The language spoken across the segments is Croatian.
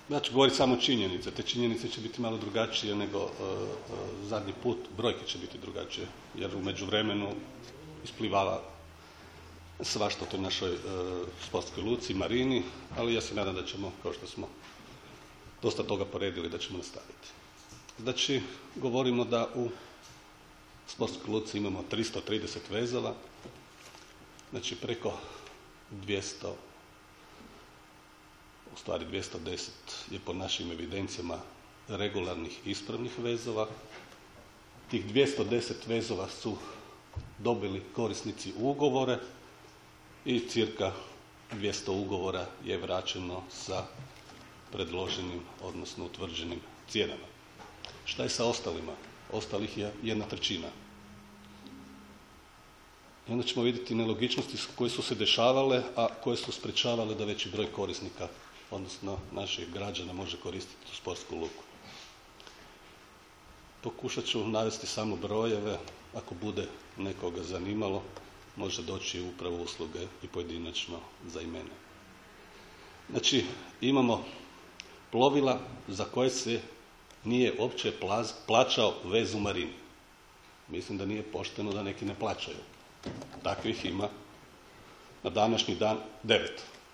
Ja ću govoriti samo činjenice. Te činjenice će biti malo drugačije nego zadnji put. Brojke će biti drugačije jer u međuvremenu isplivava svašta u toj našoj sportskoj luci, marini, ali ja se nadam da ćemo, kao što smo dosta toga poredili, da ćemo nastaviti. Znači, govorimo da u sportskoj luci imamo 330 vezova, znači preko 200, u stvari 210 je po našim evidencijama regularnih ispravnih vezova. Tih 210 vezova su dobili korisnici ugovore i cirka 200 ugovora je vraćeno sa predloženim, odnosno utvrđenim cijenama. Šta je sa ostalima? Ostalih je 1/3. I onda ćemo vidjeti nelogičnosti koje su se dešavale, a koje su sprečavale da veći broj korisnika, odnosno naših građana, može koristiti tu sportsku luku. Pokušat ću navesti samo brojeve, ako bude nekoga zanimalo, može doći upravo usluge i pojedinačno za i mene. Znači, imamo plovila za koje se nije uopće plaćao vez u marini. Mislim da nije pošteno da neki ne plaćaju. Takvih ima na današnji dan 9.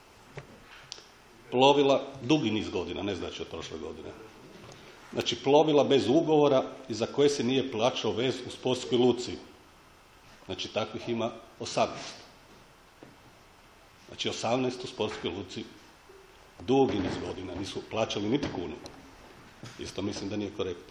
Plovila dugi niz godina, ne znači od prošle godine. Znači, plovila bez ugovora i za koje se nije plaćao vez u sportskoj luci. Znači, takvih ima 18. Znači, 18 u sportskoj luci dugi niz godina nisu plaćali niti kunu. Isto mislim da nije korektno.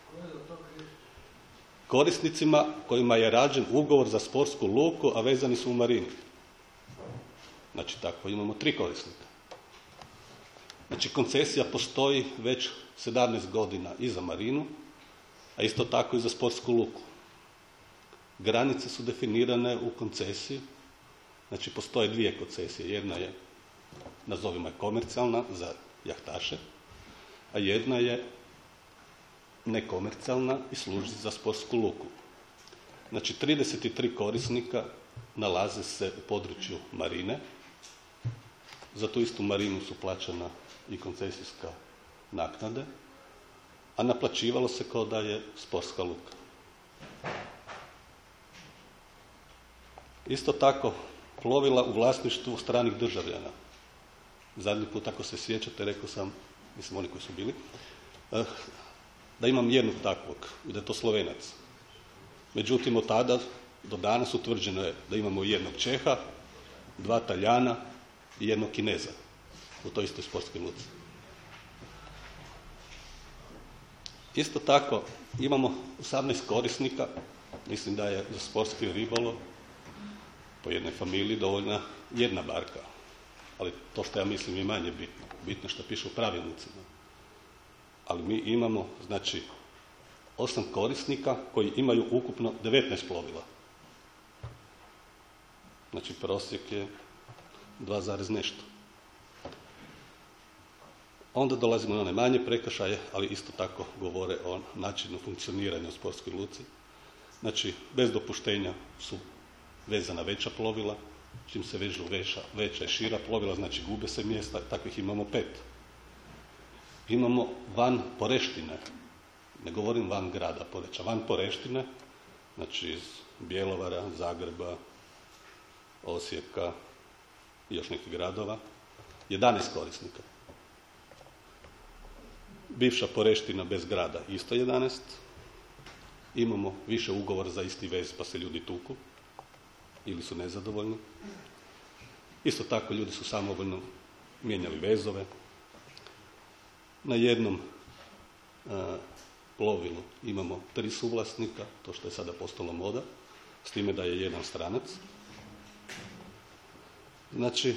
Korisnicima kojima je rađen ugovor za sportsku luku, a vezani su u marini. Znači, tako imamo 3 korisnika. Znači, koncesija postoji već 17 godina i za marinu, a isto tako i za sportsku luku. Granice su definirane u koncesiji. Znači, postoje 2 koncesije. Jedna je, nazovimo je komercijalna za jahtaše, a jedna je nekomercijalna i služi za sportsku luku. Znači, 33 korisnika nalaze se u području marine. Za tu istu marinu su plaćana i koncesijska naknade, a naplaćivalo se kao da je sportska luka. Isto tako, plovila u vlasništvu stranih državljana. Zadnji put, ako se sjećate, rekao sam, mislim oni koji su bili, da imam jednog takvog i da je to Slovenac. Međutim, od tada do danas utvrđeno je da imamo jednog Čeha, 2 Talijana i jednog Kineza u toj istoj sportskoj luci. Isto tako, imamo 18 korisnika, mislim da je za sportski ribolov po jednoj familiji dovoljna jedna barka. Ali to što ja mislim je manje bitno. Bitno što piše u pravilnicima. Ali mi imamo, znači, 8 korisnika koji imaju ukupno 19 plovila. Znači, prosjek je 2, nešto. Onda dolazimo na one manje prekršaje, ali isto tako govore o načinu funkcioniranja u sportskoj luci. Znači, bez dopuštenja su vezana veća plovila, čim se vežu veća i šira plovila, znači gube se mjesta, takvih imamo 5. Imamo van Poreštine, ne govorim van grada Poreča, van Poreštine, znači iz Bjelovara, Zagreba, Osijeka i još nekih gradova, 11 korisnika. Bivša Poreština bez grada, isto 11. Imamo više ugovora za isti vez, pa se ljudi tuku ili su nezadovoljni. Isto tako, ljudi su samovoljno mijenjali vezove. Na jednom plovilu imamo 3 suvlasnika, to što je sada postalo moda, s time da je jedan stranac. Znači,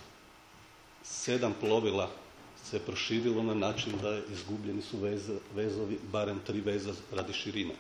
7 plovila se proširilo na način da izgubljeni su vezovi, barem 3 veza radi širine.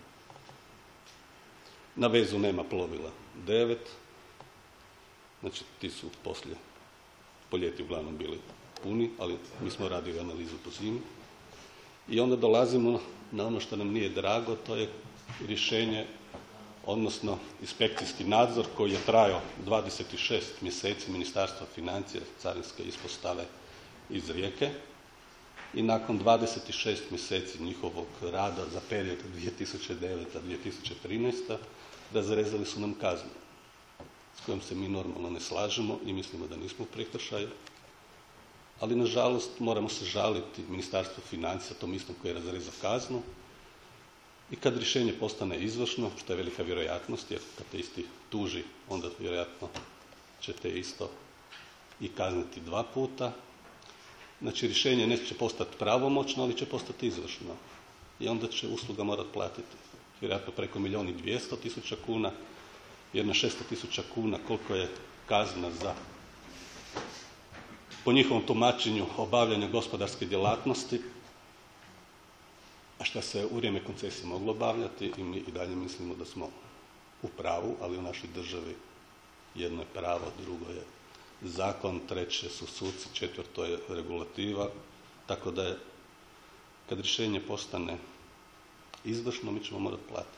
Na vezu nema plovila 9, znači ti su poslije po ljeti uglavnom bili puni, ali mi smo radili analizu po zimi. I onda dolazimo na ono što nam nije drago, to je rješenje, odnosno inspekcijski nadzor koji je trajao 26 mjeseci Ministarstva financija, carinske ispostave iz Rijeke, i nakon 26 mjeseci njihovog rada za period 2009-2013 razrezali su nam kaznu s kojom se mi normalno ne slažemo i mislimo da nismo u prekršaju, ali nažalost moramo se žaliti Ministarstvu financija, tom istom koji je razrezao kaznu, i kad rješenje postane izvršno, što je velika vjerojatnost, jer kad te isti tuži, onda vjerojatno će te isto i kazniti 2 puta. Znači rješenje neće postati pravomoćno, ali će postati izvršno. I onda će usluga morati platiti vjerojatno preko 1.200.000 kuna, jer na 600.000 kuna koliko je kazna za, po njihovom tumačenju, obavljanje gospodarske djelatnosti, a što se u vrijeme koncesije moglo obavljati, i mi i dalje mislimo da smo u pravu, ali u našoj državi jedno je pravo, drugo je zakon, treće su suci, četvrto je regulativa, tako da je, kad rješenje postane izvršno, mi ćemo morati platiti.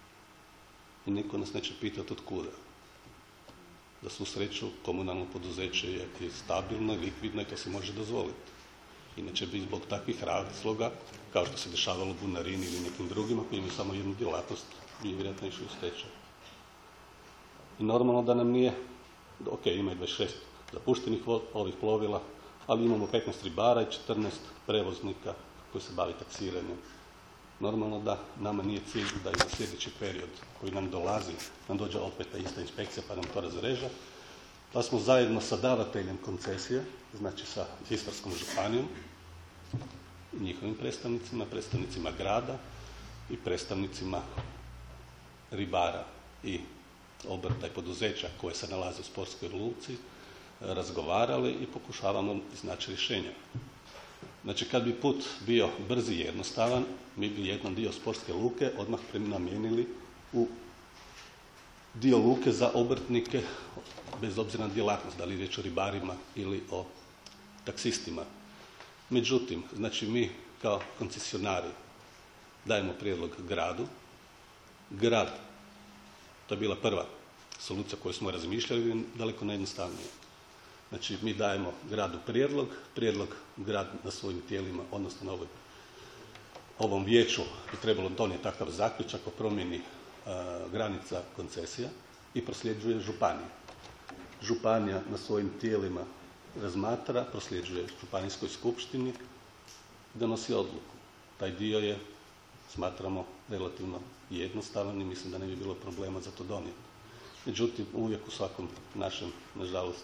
I niko nas neće pitati od kuda. Da svu sreću komunalno poduzeće je stabilno i likvidno i to se može dozvoliti. Inače bi zbog takvih razloga, kao što se dešavalo u Bunarini ili nekim drugima koji imaju samo jednu djelatnost, bi vjerojatno išli u stečaj. I normalno da nam nije, ok, ima i 26 zapuštenih ovih plovila, ali imamo 15 ribara i 14 prevoznika koji se bavi taksiranjem. Normalno da nama nije cilj da i za sljedeći period koji nam dolazi, nam dođe opet ta ista inspekcija pa nam to razreže. Pa smo zajedno sa davateljem koncesije, znači sa Istarskom županijom, njihovim predstavnicima grada i predstavnicima ribara i obrta i poduzeća koje se nalaze u sportskoj luci, razgovarali i pokušavamo iznaći rješenja. Znači kad bi put bio brz i jednostavan, mi bi jedan dio sportske luke odmah prenamijenili u dio luke za obrtnike, bez obzira na djelatnost, da li je riječ o ribarima ili o taksistima. Međutim, znači mi kao koncesionari dajemo prijedlog gradu. Grad, to je bila prva solucija koju smo razmišljali, daleko najjednostavnije. Znači mi dajemo gradu prijedlog grad na svojim tijelima, odnosno na ovom vijeću bi trebalo donijeti takav zaključak o promjeni granica koncesija i prosljeđuje županiji. Županija na svojim tijelima razmatra, prosljeđuje županijskoj skupštini i donosi odluku. Taj dio je, smatramo, relativno jednostavan i mislim da ne bi bilo problema za to donijeti. Međutim, uvijek u svakom našem, nažalost,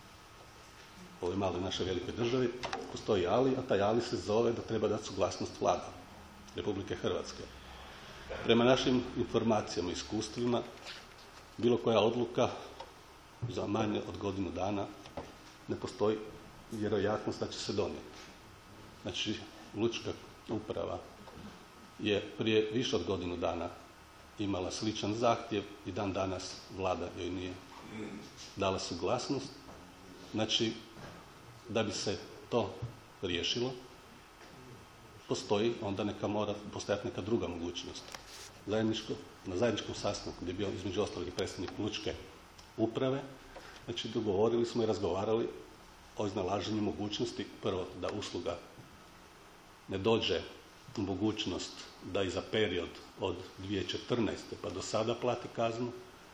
ovoj maloj našoj velikoj državi, postoji ali, a taj ali se zove da treba dati suglasnost Vlada Republike Hrvatske. Prema našim informacijama i iskustvima, bilo koja odluka za manje od godinu dana ne postoji vjerojatnost da će se donijeti. Znači, Lučka uprava je prije više od godinu dana imala sličan zahtjev i dan danas Vlada joj nije dala suglasnost. Znači, da bi se to riješilo, postoji, onda mora postojati neka druga mogućnost. Na zajedničkom sastanku gdje je bio između ostalih predstavnik Lučke uprave, znači dogovorili smo i razgovarali o iznalaženju mogućnosti, prvo da usluga ne dođe u mogućnost da i za period od 2014. pa do sada plati kaznu,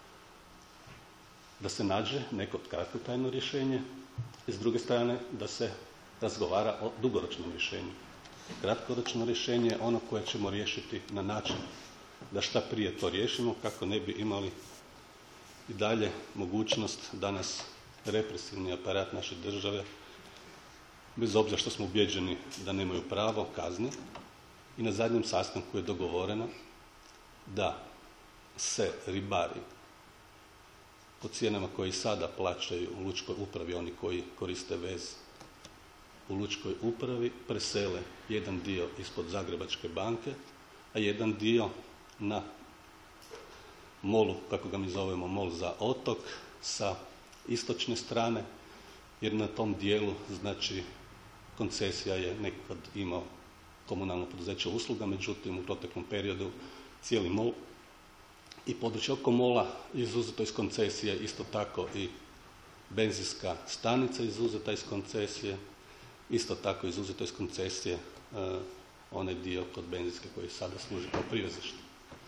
da se nađe neko kratkotrajno rješenje i s druge strane da se razgovara o dugoročnom rješenju. Kratkoročno rješenje je ono koje ćemo riješiti na način da šta prije to riješimo kako ne bi imali i dalje mogućnost da nas represivni aparat naše države, bez obzira što smo ubjeđeni da nemaju pravo, kazni. I na zadnjem sastanku je dogovoreno da se ribari po cijenama koji sada plaćaju u Lučkoj upravi, oni koji koriste vez u Lučkoj upravi, presele jedan dio ispod Zagrebačke banke, a jedan dio na molu, kako ga mi zovemo, mol za otok, sa istočne strane, jer na tom dijelu, znači, koncesija je nekad imao komunalno poduzeće usluga, međutim u proteklom periodu cijeli mol i područje oko mola izuzeto iz koncesije, isto tako i benzinska stanica izuzeta iz koncesije Isto tako izuzeto iz koncesije onaj dio kod benzinske koji sada služi kao privezište.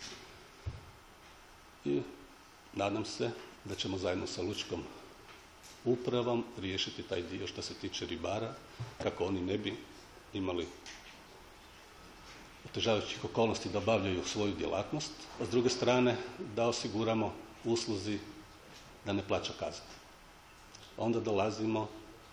I nadam se da ćemo zajedno sa lučkom upravom riješiti taj dio što se tiče ribara, kako oni ne bi imali otežavajućih okolnosti da obavljaju svoju djelatnost, a s druge strane da osiguramo usluzi da ne plaća kaznu. Onda dolazimo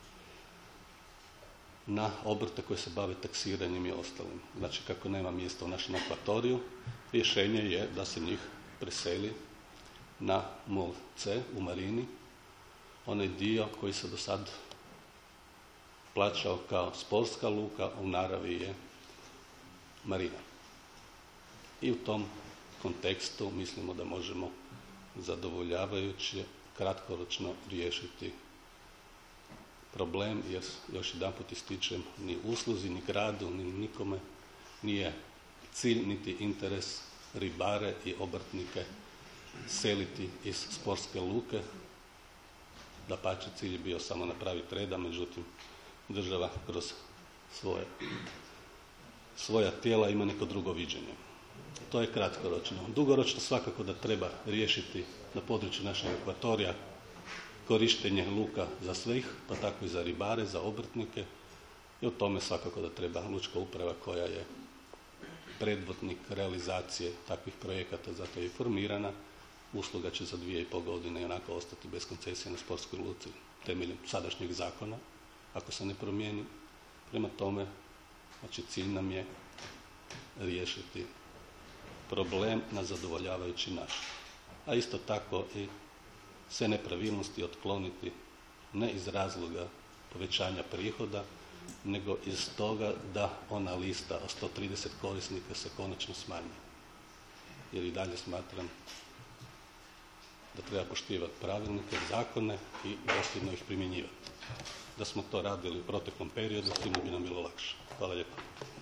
na obrte koje se bave taksiranjem i ostalim. Znači, kako nema mjesta u našem akvatoriju, rješenje je da se njih preseli na MOL C u Marini, onaj dio koji se do sad plaćao kao sportska luka, u naravi je marina. I u tom kontekstu mislimo da možemo zadovoljavajuće kratkoročno riješiti problem, jer još jedanput ističem, ni usluzi, ni gradu, ni nikome nije cilj niti interes ribare i obrtnike seliti iz sportske luke. Dapače, cilj je bio samo napraviti reda, međutim država kroz svoja tijela ima neko drugo viđenje. To je kratkoročno. Dugoročno svakako da treba riješiti na području našeg akvatorija korištenje luka za svih, pa tako i za ribare, za obrtnike, i o tome svakako da treba lučka uprava koja je predvodnik realizacije takvih projekata, zato je i formirana. Usluga će za 2,5 godine i onako ostati bez koncesije na sportskoj luci temeljem sadašnjeg zakona, ako se ne promijeni. Prema tome, znači cilj nam je riješiti problem na zadovoljavajući način. A isto tako i sve nepravilnosti otkloniti ne iz razloga povećanja prihoda, nego iz toga da ona lista od 130 korisnika se konačno smanji. Jer i dalje smatram da treba poštivati pravilnike, zakone i dosljedno ih primjenjivati. Da smo to radili u proteklom periodu, time bi nam bilo lakše. Hvala lijepo.